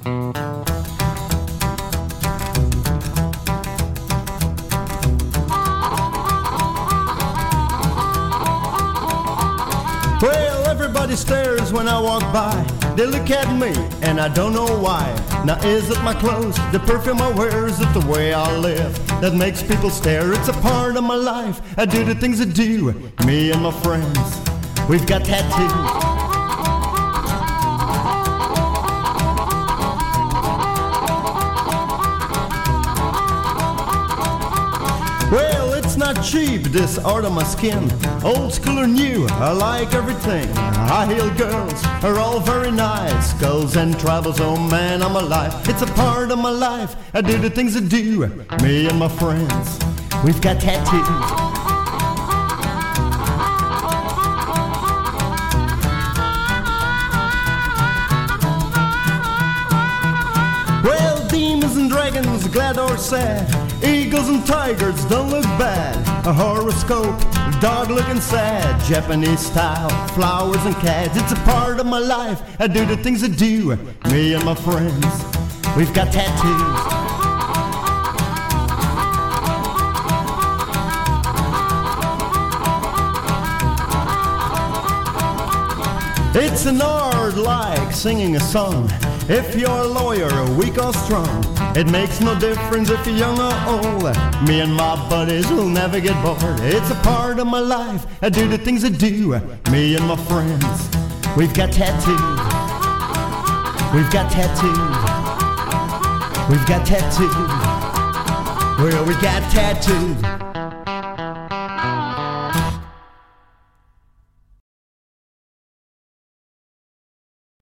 Well, everybody stares when I walk by. They look at me and I don't know why. Now is it my clothes, the perfume I wear, is it the way I live that makes people stare? It's a part of my life. I do the things I do. Me and my friends, we've got tattoos. Well, it's not cheap, this art on my skin. Old school or new, I like everything. High-heel girls are all very nice. Skulls and travels, oh man, I'm alive. It's a part of my life. I do the things I do. Me and my friends, we've got tattoos. Well, demons and dragons, glad or sad, eagles and tigers don't look bad. A horoscope, dog looking sad, Japanese style, flowers and cats. It's a part of my life. I do the things I do. Me and my friends, we've got tattoos. It's an art like singing a song. If you're a lawyer, weak or strong, it makes no difference if you're young or old. Me and my buddies will never get bored. It's a part of my life. I do the things I do. Me and my friends, we've got tattoos. We've got tattoos. We've got tattoos. Well, we got tattoos.